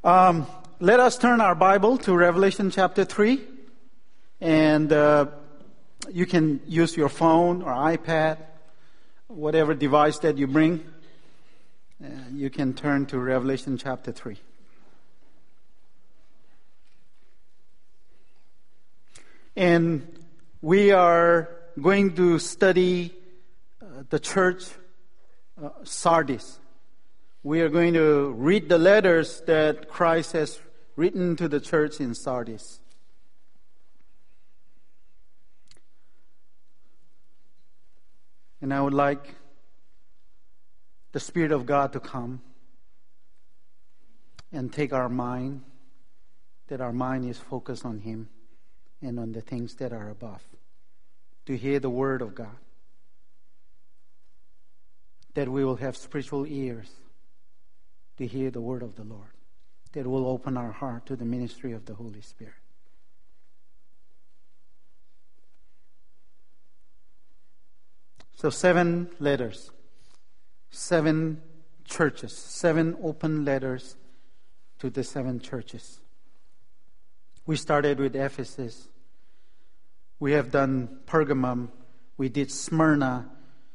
Let us turn our Bible to Revelation chapter 3. And you can use your phone or iPad, whatever device that you bring. You can turn to Revelation chapter 3. And we are going to study the church Sardis. We are going to read the letters that Christ has written to the church in Sardis. And I would like the Spirit of God to come and take our mind, that our mind is focused on Him and on the things that are above, to hear the Word of God, that we will have spiritual ears to hear the Word of the Lord, that will open our heart to the ministry of the Holy Spirit. So 7 letters, 7 churches, 7 open letters to the 7 churches. We started with Ephesus. We have done Pergamum. We did Smyrna.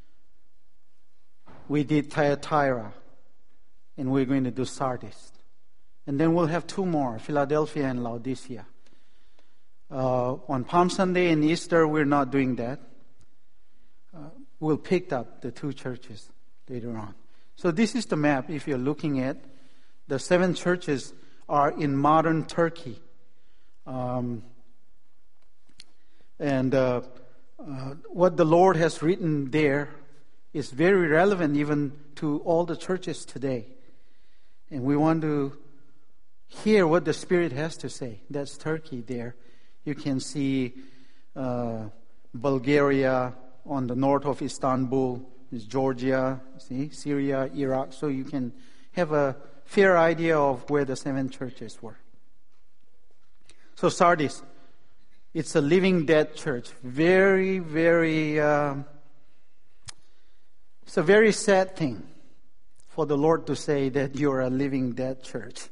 We did Thyatira. And we're going to do Sardis. And then we'll have 2 more, Philadelphia and Laodicea. On Palm Sunday and Easter, we're not doing that. We'll pick up the 2 churches later on. So this is the map. If you're looking at, the 7 churches are in modern Turkey. What the Lord has written there is very relevant even to all the churches today. And we want to hear what the Spirit has to say. That's Turkey there. You can see Bulgaria on the north of Istanbul. Is Georgia, see, Syria, Iraq. So you can have a fair idea of where the 7 churches were. So Sardis, it's a living dead church. Very, very, it's a very sad thing for the Lord to say that you're a living dead church.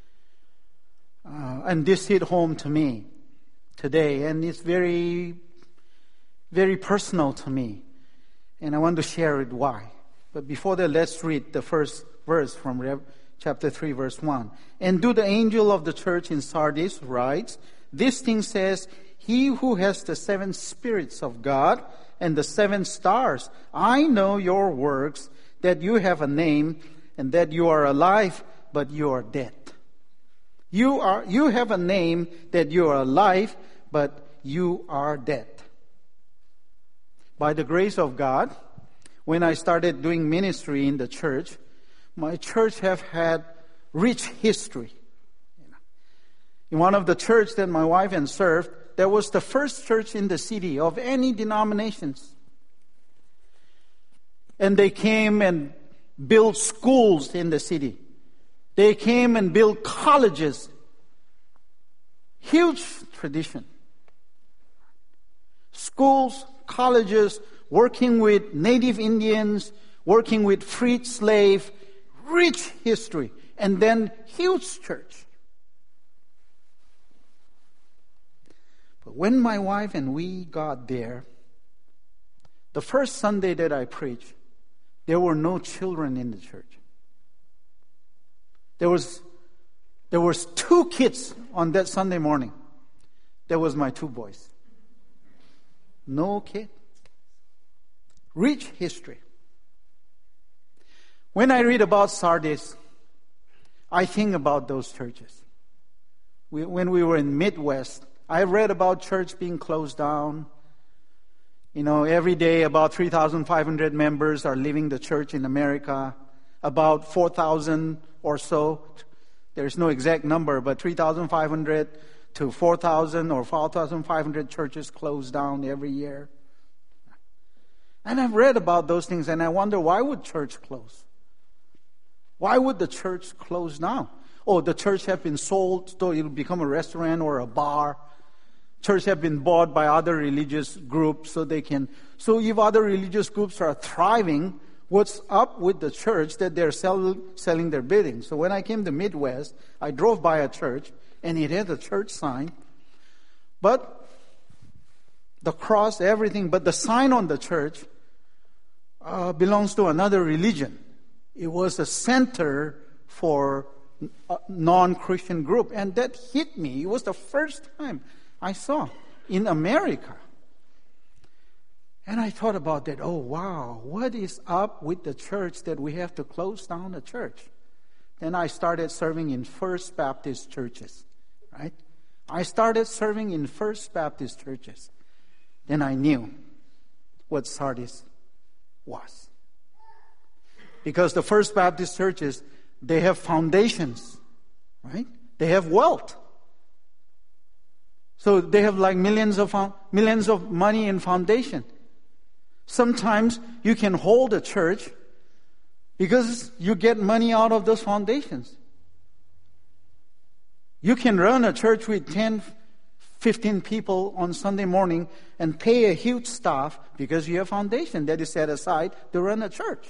And this hit home to me today, and it's very, very personal to me. And I want to share it why. But before that, let's read the first verse from chapter 3, verse 1. And do the angel of the church in Sardis writes, this thing says, he who has the 7 spirits of God and the 7 stars, I know your works, that you have a name and that you are alive, but you are dead. You have a name that you are alive, but you are dead. By the grace of God, when I started doing ministry in the church, my church have had rich history. In one of the churches that my wife and served, there was the first church in the city of any denominations. And they came and built schools in the city. They came and built colleges. Huge tradition. Schools, colleges, working with native Indians, working with freed slaves, rich history, and then huge church. But when my wife and we got there, the first Sunday that I preached, there were no children in the church. There was 2 kids on that Sunday morning. That was my 2 boys. No kid. Rich history. When I read about Sardis, I think about those churches. When we were in Midwest, I read about church being closed down. You know, every day about 3,500 members are leaving the church in America. About 4,000 or so. There's no exact number, but 3,500 to 4,000 or 4,500 churches closed down every year. And I've read about those things, and I wonder, why would church close? Why would the church close down? Oh, the church have been sold, so it'll become a restaurant or a bar. Church have been bought by other religious groups, so if other religious groups are thriving, what's up with the church that they're selling their buildings. So when I came to Midwest, I drove by a church, and it had a church sign. But the cross, everything, but the sign on the church belongs to another religion. It was a center for a non-Christian group. And that hit me. It was the first time I saw in America. And I thought about that. Oh, wow, what is up with the church that we have to close down the church? Then I started serving in First Baptist churches, right? I started serving in First Baptist churches. Then I knew what Sardis was. Because the First Baptist churches, they have foundations, right? They have wealth. So they have like millions of money in foundation. Sometimes you can hold a church because you get money out of those foundations. You can run a church with 10, 15 people on Sunday morning and pay a huge staff because you have foundation that is set aside to run a church.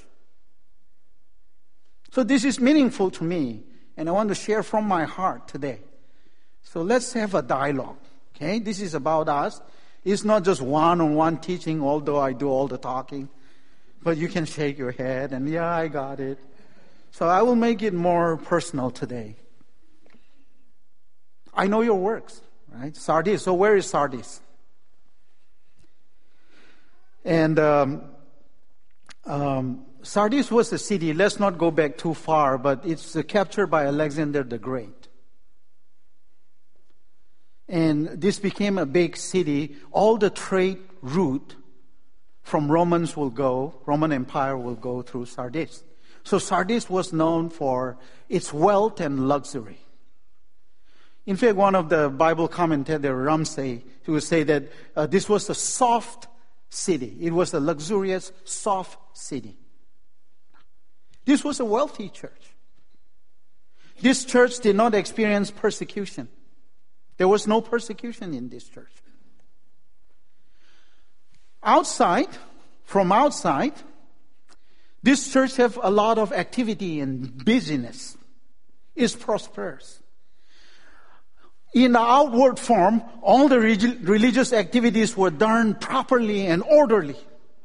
So this is meaningful to me, and I want to share from my heart today. So let's have a dialogue, okay? This is about us. It's not just one-on-one teaching, although I do all the talking. But you can shake your head and, yeah, I got it. So I will make it more personal today. I know your works, right? Sardis. So where is Sardis? And Sardis was a city. Let's not go back too far, but it's captured by Alexander the Great. And this became a big city. All the trade route from Roman Empire will go through Sardis. So Sardis was known for its wealth and luxury. In fact, one of the Bible commentator, Ramsey, he would say that this was a soft city. It was a luxurious, soft city. This was a wealthy church. This church did not experience persecution. There was no persecution in this church. From outside, this church have a lot of activity and busyness. It's prosperous. In the outward form, all the religious activities were done properly and orderly.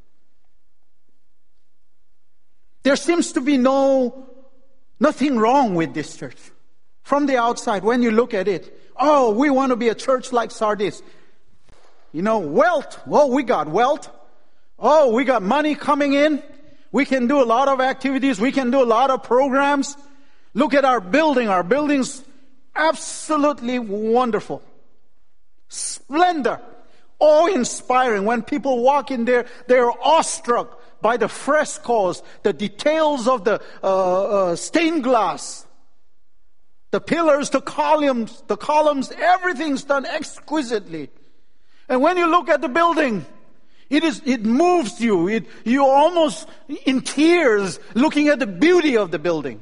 There seems to be nothing wrong with this church. From the outside, when you look at it, oh, we want to be a church like Sardis. Wealth. Oh, we got wealth. Oh, we got money coming in. We can do a lot of activities. We can do a lot of programs. Look at our building. Our building's absolutely wonderful. Splendor. Awe-inspiring. When people walk in there, they're awestruck by the frescoes, the details of the stained glass. The pillars, the columns, everything's done exquisitely. And when you look at the building, it moves you. You're almost in tears looking at the beauty of the building.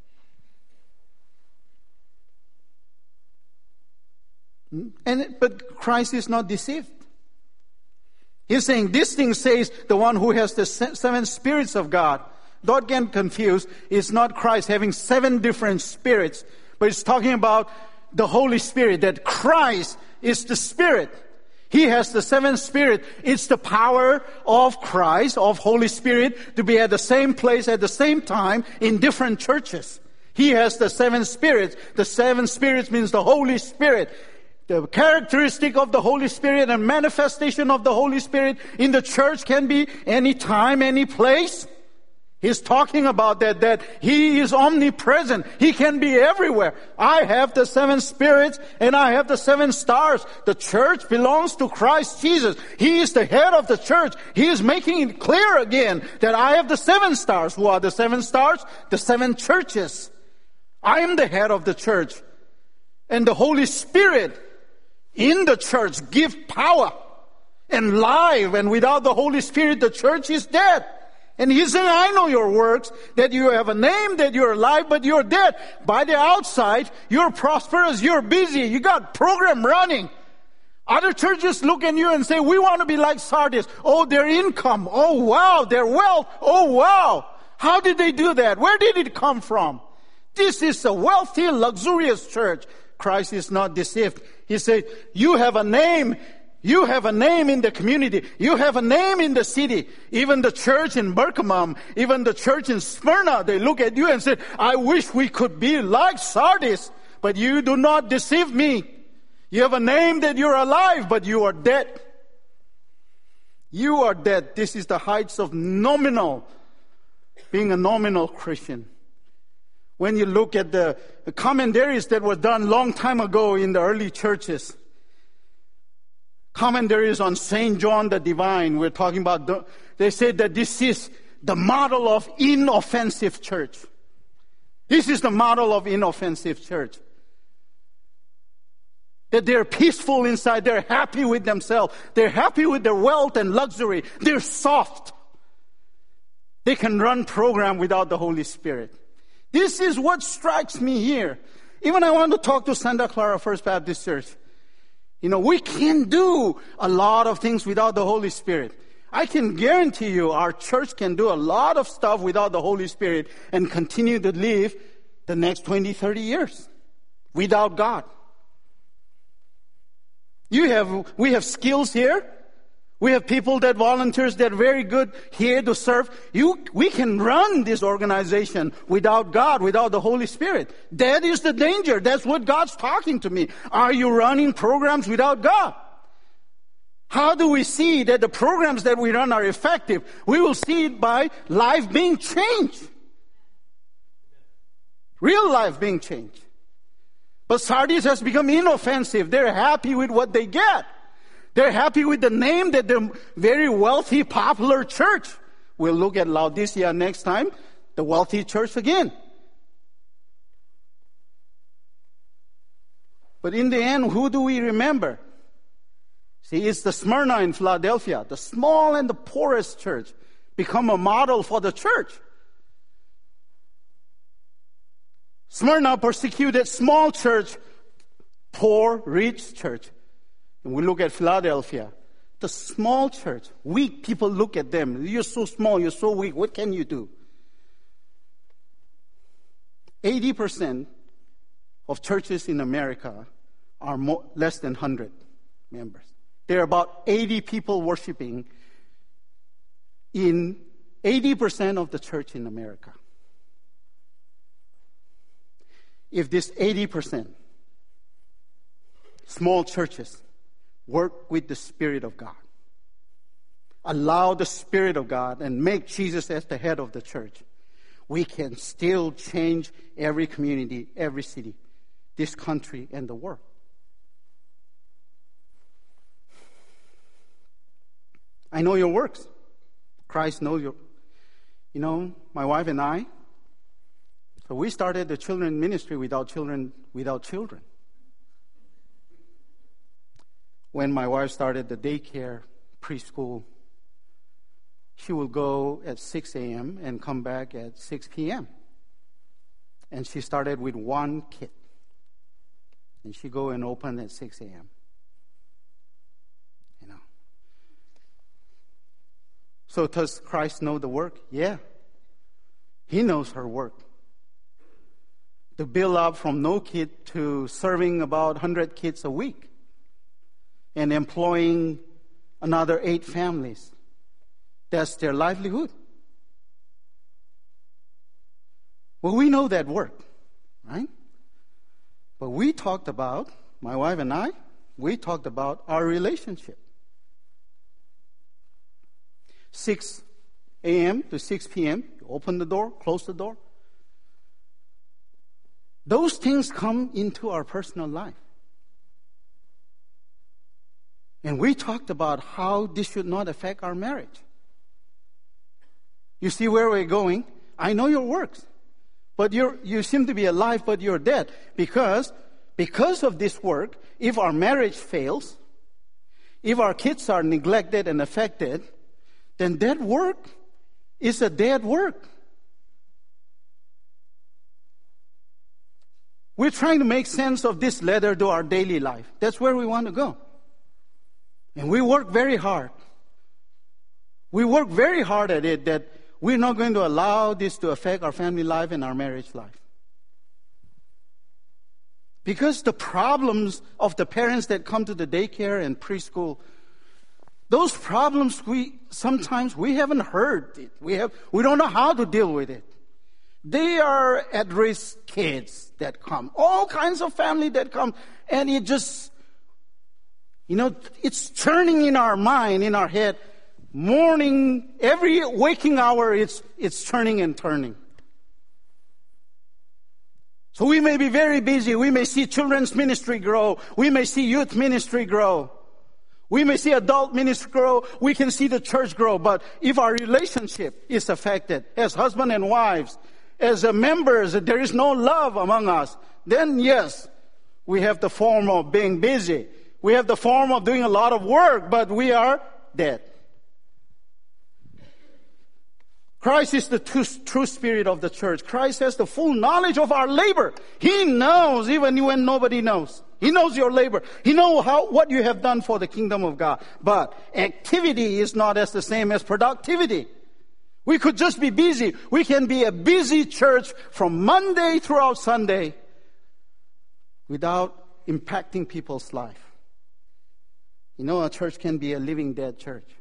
But Christ is not deceived. He's saying this thing says the one who has the seven spirits of God. Don't get confused. It's not Christ having 7 different spirits. But it's talking about the Holy Spirit, that Christ is the Spirit. He has the 7 Spirit. It's the power of Christ, of Holy Spirit, to be at the same place at the same time in different churches. He has the 7 Spirits. The 7 Spirits means the Holy Spirit. The characteristic of the Holy Spirit and manifestation of the Holy Spirit in the church can be any time, any place. He's talking about that He is omnipresent. He can be everywhere. I have the 7 spirits and I have the 7 stars. The church belongs to Christ Jesus. He is the head of the church. He is making it clear again that I have the 7 stars. Who are the 7 stars? The 7 churches. I am the head of the church. And the Holy Spirit in the church gives power and life. And without the Holy Spirit, the church is dead. And He's saying, I know your works, that you have a name, that you're alive, but you're dead. By the outside, you're prosperous, you're busy, you got program running. Other churches look at you and say, we want to be like Sardis. Oh, their income. Oh, wow. Their wealth. Oh, wow. How did they do that? Where did it come from? This is a wealthy, luxurious church. Christ is not deceived. He said, you have a name. You have a name in the community. You have a name in the city. Even the church in Pergamum, even the church in Smyrna, they look at you and say, I wish we could be like Sardis, but you do not deceive me. You have a name that you're alive, but you are dead. You are dead. This is the heights of being a nominal Christian. When you look at the commentaries that were done long time ago in the early churches, commentaries on St. John the Divine, we're talking about, they said that this is the model of inoffensive church. This is the model of inoffensive church. That they're peaceful inside, they're happy with themselves, they're happy with their wealth and luxury, they're soft. They can run program without the Holy Spirit. This is what strikes me here. Even I want to talk to Santa Clara First Baptist Church. We can do a lot of things without the Holy Spirit. I can guarantee you our church can do a lot of stuff without the Holy Spirit and continue to live the next 20, 30 years without God. We have skills here. We have people that volunteers that are very good here to serve. We can run this organization without God, without the Holy Spirit. That is the danger. That's what God's talking to me. Are you running programs without God? How do we see that the programs that we run are effective? We will see it by life being changed. Real life being changed. But Sardis has become inoffensive. They're happy with what they get. They're happy with the name that they're very wealthy, popular church. We'll look at Laodicea next time, the wealthy church again. But in the end, who do we remember? See, it's the Smyrna in Philadelphia, the small and the poorest church, become a model for the church. Smyrna persecuted small church, poor, rich church. And we look at Philadelphia, the small church, weak people look at them. You're so small, you're so weak, what can you do? 80% of churches in America are less than 100 members. There are about 80 people worshiping in 80% of the church in America. If this 80% small churches work with the Spirit of God, allow the Spirit of God and make Jesus as the head of the church, we can still change every community, every city, this country, and the world. I know your works. Christ knows your. My wife and I, so we started the children ministry without children. When my wife started the daycare, preschool, she will go at 6 a.m. and come back at 6 p.m. And she started with one kid. And she go and open at 6 a.m. So does Christ know the work? Yeah. He knows her work. To build up from no kid to serving about 100 kids a week and employing another 8 families. That's their livelihood. Well, we know that work, right? But we talked about, my wife and I, we talked about our relationship. 6 a.m. to 6 p.m., you open the door, close the door. Those things come into our personal life. And we talked about how this should not affect our marriage. You see where we're going? I know your works, but you seem to be alive, but you're dead. Because of this work, if our marriage fails, if our kids are neglected and affected, then that work is a dead work. We're trying to make sense of this letter to our daily life. That's where we want to go. And we work very hard. We work very hard at it, that we're not going to allow this to affect our family life and our marriage life. Because the problems of the parents that come to the daycare and preschool, those problems sometimes we haven't heard it. We don't know how to deal with it. They are at-risk kids that come. All kinds of family that come. And it just, it's churning in our mind, in our head. Morning, every waking hour, it's turning and turning. So we may be very busy. We may see children's ministry grow. We may see youth ministry grow. We may see adult ministry grow. We can see the church grow. But if our relationship is affected, as husband and wives, as members, there is no love among us, then yes, we have the form of being busy. We have the form of doing a lot of work, but we are dead. Christ is the true spirit of the church. Christ has the full knowledge of our labor. He knows even when nobody knows. He knows your labor. He knows what you have done for the kingdom of God. But activity is not as the same as productivity. We could just be busy. We can be a busy church from Monday throughout Sunday without impacting people's life. A church can be a living dead church.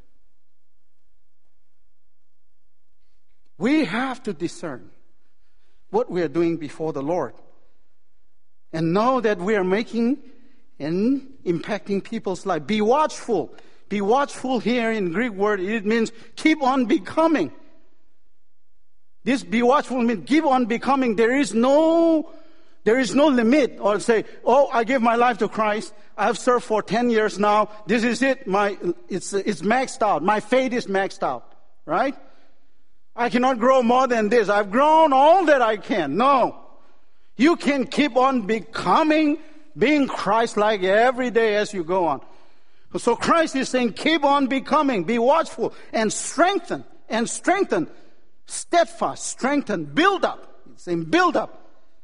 We have to discern what we are doing before the Lord and know that we are making and impacting people's life. Be watchful. Be watchful here in Greek word, it means keep on becoming. This be watchful means keep on becoming. There is no limit, or say, I gave my life to Christ. I have served for 10 years now. This is it. It's maxed out. My faith is maxed out. Right? I cannot grow more than this. I've grown all that I can. No. You can keep on becoming, being Christ-like every day as you go on. So Christ is saying, keep on becoming, be watchful, and strengthen, steadfast, strengthen, build up. It's saying build up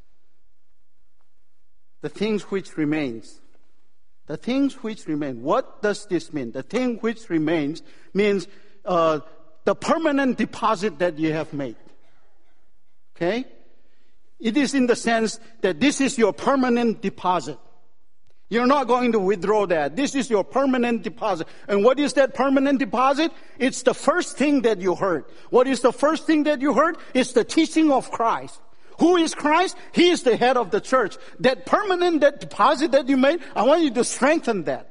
the things which remains. The things which remain. What does this mean? The thing which remains means the permanent deposit that you have made. Okay? It is in the sense that this is your permanent deposit. You're not going to withdraw that. This is your permanent deposit. And what is that permanent deposit? It's the first thing that you heard. What is the first thing that you heard? It's the teaching of Christ. Who is Christ? He is the head of the church. That deposit that you made, I want you to strengthen that.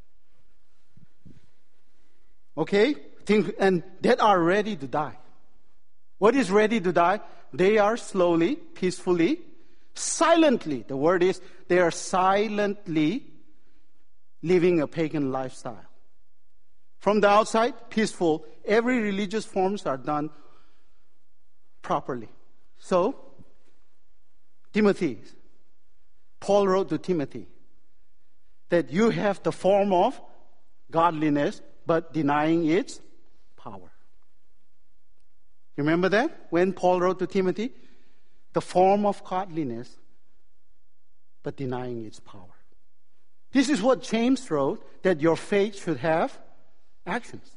Okay? And that are ready to die. What is ready to die? They are slowly, peacefully, silently. The word is, they are silently living a pagan lifestyle. From the outside, peaceful. Every religious forms are done properly. So, Timothy, Paul wrote to Timothy that you have the form of godliness, but denying its power. You remember that? When Paul wrote to Timothy, the form of godliness, but denying its power. This is what James wrote, that your faith should have actions.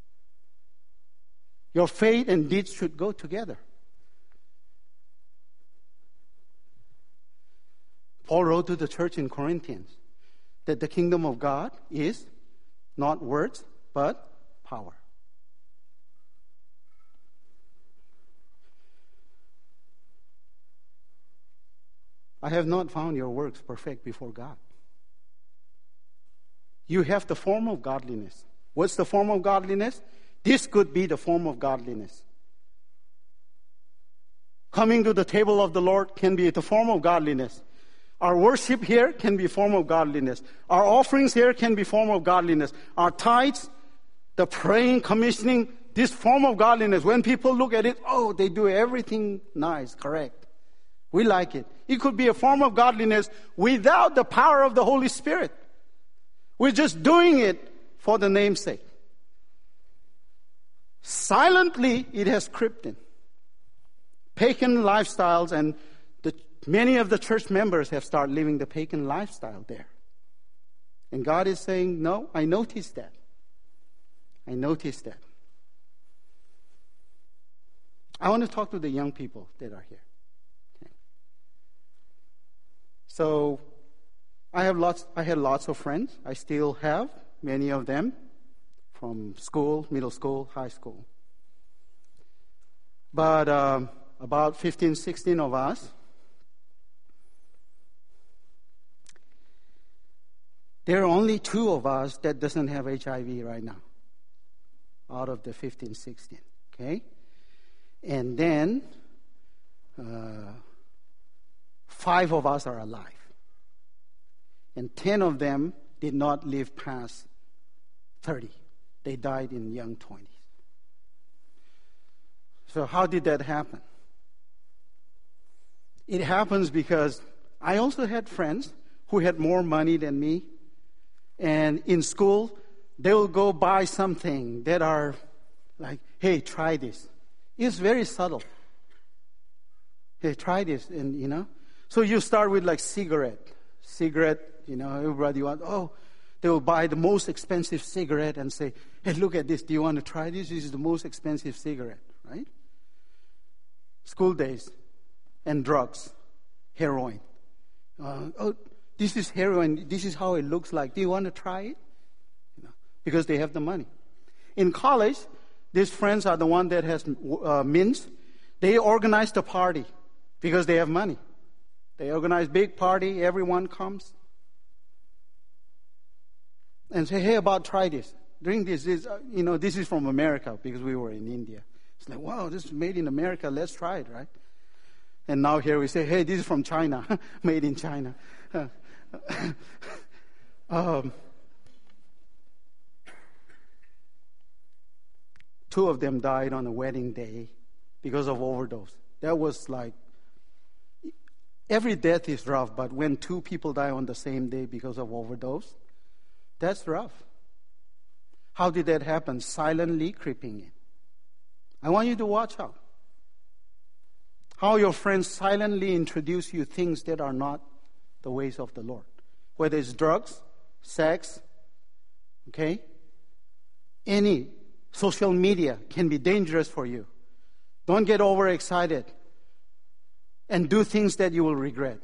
Your faith and deeds should go together. Paul wrote to the church in Corinthians that the kingdom of God is not words, but power. I have not found your works perfect before God. You have the form of godliness. What's the form of godliness? This could be the form of godliness. Coming to the table of the Lord can be the form of godliness. Our worship here can be a form of godliness. Our offerings here can be a form of godliness. Our tithes, the praying, commissioning, this form of godliness. When people look at it, they do everything nice, correct. We like it. It could be a form of godliness without the power of the Holy Spirit. We're just doing it for the name's sake. Silently, it has crept in. Pagan lifestyles, and many of the church members have started living the pagan lifestyle there. And God is saying, no, I noticed that. I noticed that. I want to talk to the young people that are here. Okay. So, I had lots of friends. I still have many of them from school, middle school, high school. But about 15, 16 of us, there are only 2 of us that doesn't have HIV right now, out of the 15, 16, okay? And then 5 of us are alive. And 10 of them did not live past 30. They died in young 20s. So how did that happen? It happens because I also had friends who had more money than me. And in school, they will go buy something that are like, hey, try this. It's very subtle. Hey, try this, and So you start with like cigarette, everybody wants, they will buy the most expensive cigarette and say, hey, look at this, do you want to try this? This is the most expensive cigarette, right? School days, and drugs, heroin. This is heroin, this is how it looks like. Do you want to try it? Because they have the money. In college, these friends are the one that has means. They organize the party because they have money. They organize big party, everyone comes. And say, hey, try this. Drink this. This is from America because we were in India. It's like, wow, this is made in America. Let's try it, right? And now here we say, hey, this is from China, made in China. 2 of them died on a wedding day because of overdose. That was like, every death is rough, but when 2 people die on the same day because of overdose, that's rough. How did that happen? Silently creeping in. I want you to watch out. How your friends silently introduce you things that are not the ways of the Lord. Whether it's drugs, sex, okay? Any social media can be dangerous for you. Don't get overexcited and do things that you will regret.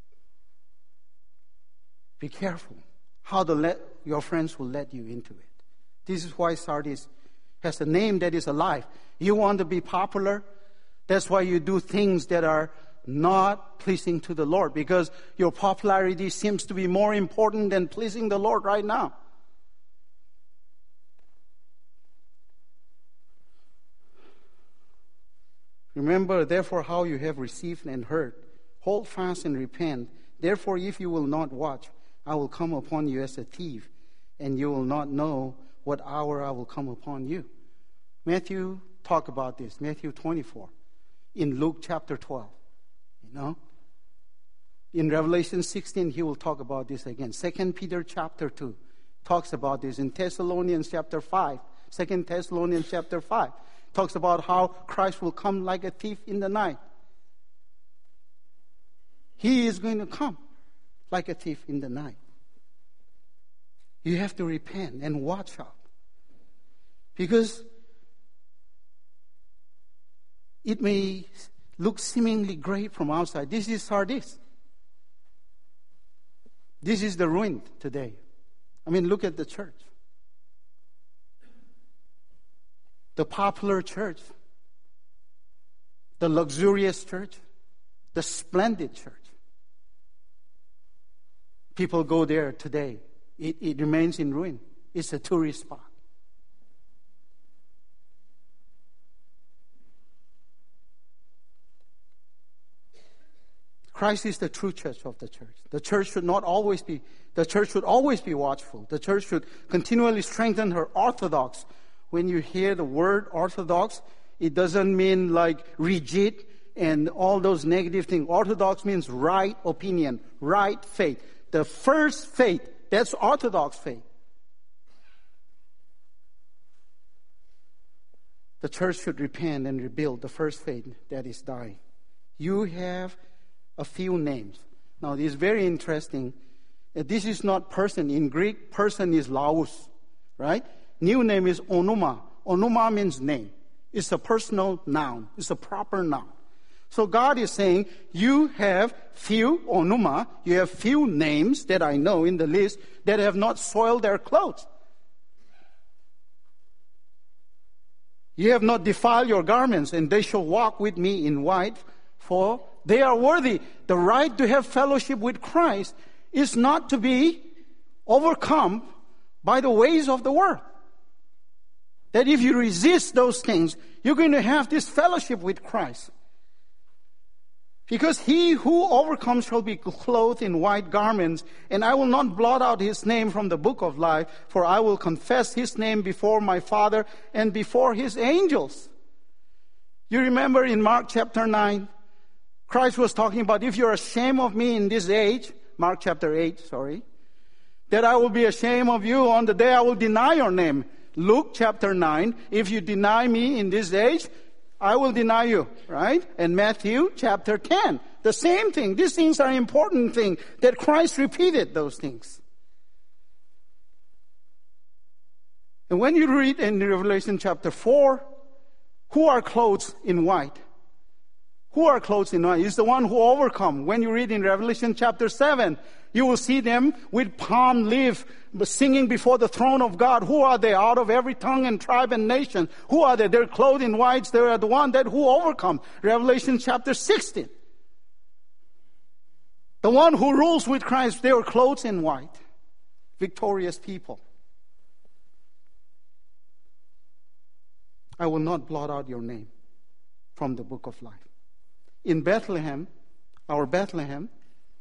Be careful how your friends will let you into it. This is why Sardis has a name that is alive. You want to be popular? That's why you do things that are not pleasing to the Lord, because your popularity seems to be more important than pleasing the Lord right now. Remember, therefore, how you have received and heard. Hold fast and repent. Therefore, if you will not watch, I will come upon you as a thief, and you will not know what hour I will come upon you. Matthew talked about this, Matthew 24, in Luke chapter 12. In Revelation 16, he will talk about this again. 2 Peter chapter 2 talks about this. In Thessalonians chapter 5, 2 Thessalonians chapter 5, talks about how Christ will come like a thief in the night. He is going to come like a thief in the night. You have to repent and watch out. Because it may look seemingly great from outside. This is Sardis. This is the ruin today. Look at the church. The popular church, the luxurious church, the splendid church. People go there today. It remains in ruin. It's a tourist spot. Christ is the true church of the church. The church should always be watchful. The church should continually strengthen her orthodox. When you hear the word orthodox, it doesn't mean like rigid and all those negative things. Orthodox means right opinion, right faith. The first faith, that's orthodox faith. The church should repent and rebuild the first faith that is dying. You have a few names. Now, this is very interesting. This is not person. In Greek, person is laus, right? New name is onuma. Onuma means name. It's a personal noun. It's a proper noun. So God is saying, you have few onuma, you have few names that I know in the list that have not soiled their clothes. You have not defiled your garments, and they shall walk with me in white, for they are worthy. The right to have fellowship with Christ is not to be overcome by the ways of the world. That if you resist those things, you're going to have this fellowship with Christ. Because he who overcomes shall be clothed in white garments, and I will not blot out his name from the book of life, for I will confess his name before my Father and before his angels. You remember in Mark chapter 9, Christ was talking about, if you're ashamed of me in this age, Mark chapter 8, that I will be ashamed of you on the day I will deny your name. Luke chapter 9, if you deny me in this age, I will deny you, right? And Matthew chapter 10, the same thing. These things are important things that Christ repeated those things. And when you read in Revelation chapter 4, who are clothed in white? Who are clothed in white? It's the one who overcome. When you read in Revelation chapter 7, you will see them with palm leaf singing before the throne of God. Who are they? Out of every tongue and tribe and nation. Who are they? They're clothed in whites. They are the one that who overcome. Revelation chapter 16. The one who rules with Christ, they were clothed in white. Victorious people. I will not blot out your name from the book of life. In Bethlehem, our Bethlehem,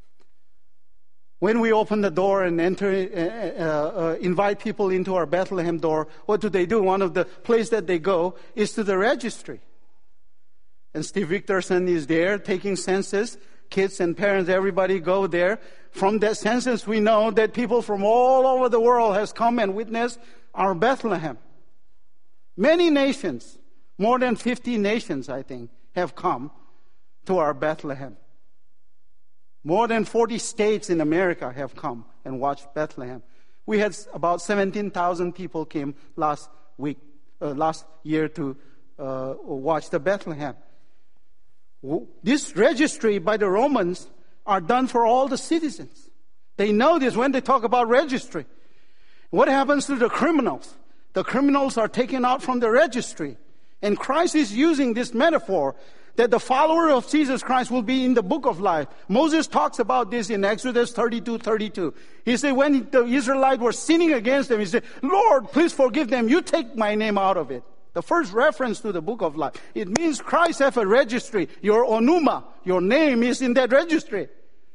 when we open the door and enter, invite people into our Bethlehem door, what do? One of the places that they go is to the registry. And Steve Victorson is there taking census. Kids and parents, everybody go there. From that census, we know that people from all over the world has come and witnessed our Bethlehem. Many nations, more than 50 nations, I think, have come to our Bethlehem. More than 40 states in America have come and watched Bethlehem. We had about 17,000 people came last year to watch the Bethlehem. This registry by the Romans are done for all the citizens. They know this when they talk about registry. What happens to the criminals? The criminals are taken out from the registry. And Christ is using this metaphor that the follower of Jesus Christ will be in the book of life. Moses talks about this in Exodus 32:32. He said when the Israelites were sinning against them, he said, Lord, please forgive them. You take my name out of it. The first reference to the book of life. It means Christ has a registry. Your onuma, your name is in that registry.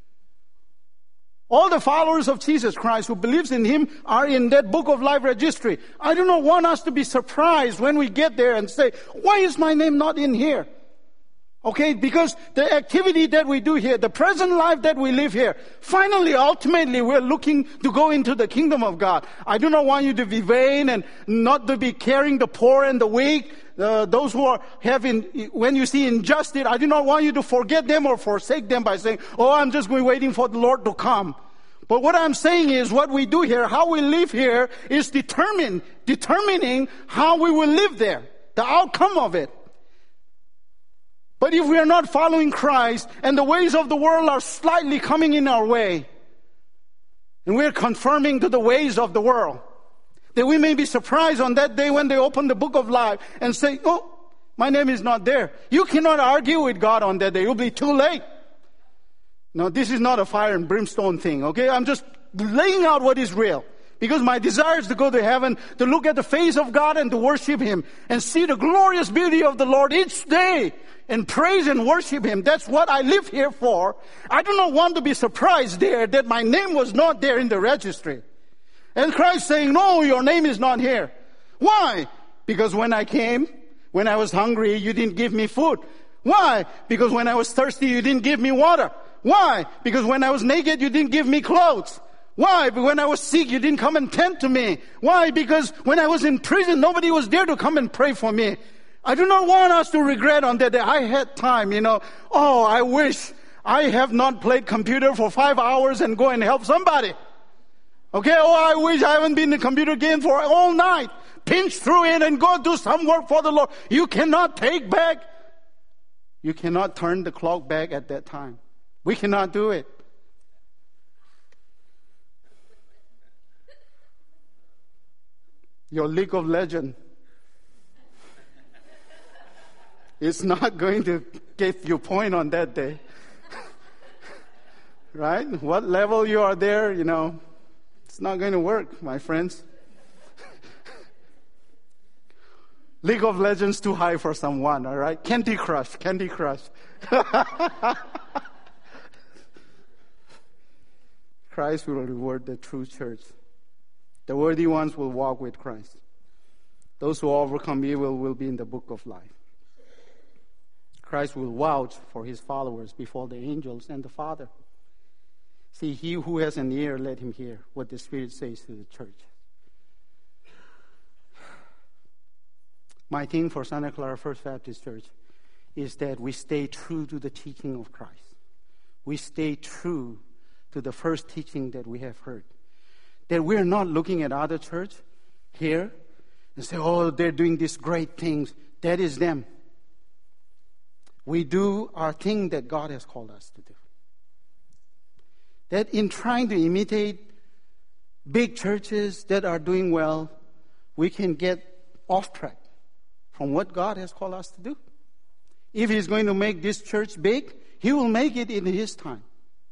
All the followers of Jesus Christ who believes in Him are in that book of life registry. I do not want us to be surprised when we get there and say, why is my name not in here? Okay, because the activity that we do here, the present life that we live here, finally, ultimately, we're looking to go into the kingdom of God. I do not want you to be vain and not to be carrying the poor and the weak, those who are having, when you see injustice, I do not want you to forget them or forsake them by saying, oh, I'm just waiting for the Lord to come. But what I'm saying is what we do here, how we live here is determining how we will live there, the outcome of it. But if we are not following Christ and the ways of the world are slightly coming in our way, and we're conforming to the ways of the world, that we may be surprised on that day when they open the book of life and say, oh, my name is not there. You cannot argue with God on that day. It will be too late. No, this is not a fire and brimstone thing, okay? I'm just laying out what is real. Because my desire is to go to heaven, to look at the face of God and to worship Him and see the glorious beauty of the Lord each day and praise and worship Him. That's what I live here for. I do not want to be surprised there that my name was not there in the registry. And Christ saying, no, your name is not here. Why? Because when I came, when I was hungry, you didn't give me food. Why? Because when I was thirsty, you didn't give me water. Why? Because when I was naked, you didn't give me clothes. Why? Because when I was sick, you didn't come and tend to me. Why? Because when I was in prison, nobody was there to come and pray for me. I do not want us to regret on that day. I had time, Oh, I wish I have not played computer for 5 hours and go and help somebody. Okay, I wish I haven't been in the computer game for all night. Pinch through it and go do some work for the Lord. You cannot take back. You cannot turn the clock back at that time. We cannot do it. Your League of Legends is not going to get you point on that day. Right? What level you are there, it's not going to work, my friends. League of Legends too high for someone, all right? Candy Crush. Christ will reward the true church. The worthy ones will walk with Christ. Those who overcome evil will be in the book of life. Christ will vouch for his followers before the angels and the Father. See, he who has an ear, let him hear what the Spirit says to the church. My thing for Santa Clara First Baptist Church is that we stay true to the teaching of Christ. We stay true to the first teaching that we have heard. That we're not looking at other church here and say, oh, they're doing these great things. That is them. We do our thing that God has called us to do. That in trying to imitate big churches that are doing well, we can get off track from what God has called us to do. If He's going to make this church big, He will make it in His time.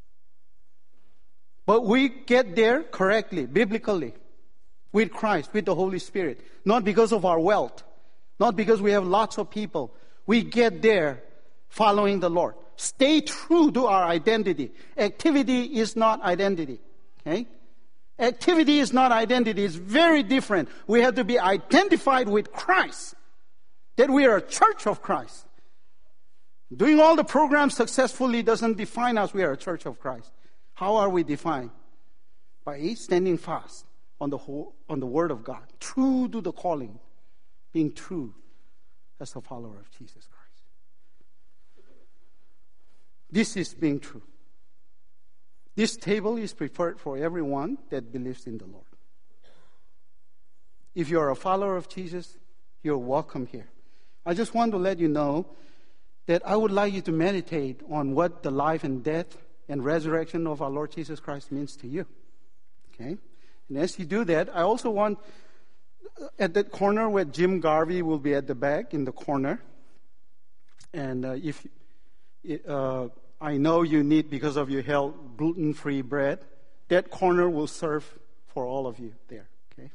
But we get there correctly, biblically, with Christ, with the Holy Spirit. Not because of our wealth, not because we have lots of people. We get there following the Lord. Stay true to our identity. Activity is not identity. Okay? Activity is not identity. It's very different. We have to be identified with Christ. That we are a church of Christ. Doing all the programs successfully doesn't define us. We are a church of Christ. How are we defined? By standing fast on the Word of God. True to the calling. Being true as a follower of Jesus Christ. This is being true. This table is prepared for everyone that believes in the Lord. If you are a follower of Jesus, you're welcome here. I just want to let you know that I would like you to meditate on what the life and death and resurrection of our Lord Jesus Christ means to you. Okay? And as you do that, I also want, at that corner where Jim Garvey will be at the back in the corner, and I know you need, because of your health, gluten-free bread. That corner will serve for all of you there. Okay.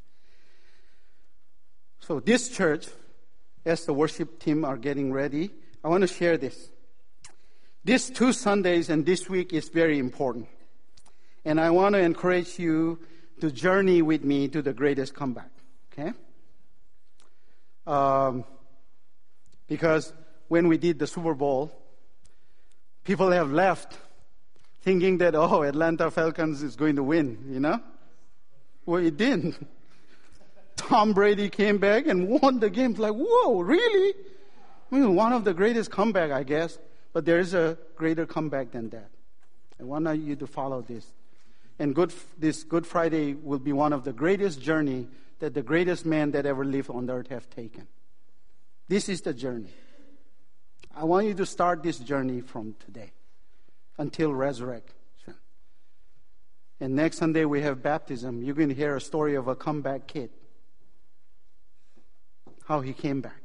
So this church, as the worship team are getting ready, I want to share this. These 2 Sundays and this week is very important. And I want to encourage you to journey with me to the greatest comeback. Okay? Because when we did the Super Bowl, people have left thinking that, Atlanta Falcons is going to win, Well, it didn't. Tom Brady came back and won the game. It's like, whoa, really? One of the greatest comeback, I guess. But there is a greater comeback than that. I want you to follow this. And this Good Friday will be one of the greatest journey that the greatest man that ever lived on earth have taken. This is the journey. I want you to start this journey from today until resurrection. And next Sunday we have baptism. You're going to hear a story of a comeback kid. How he came back.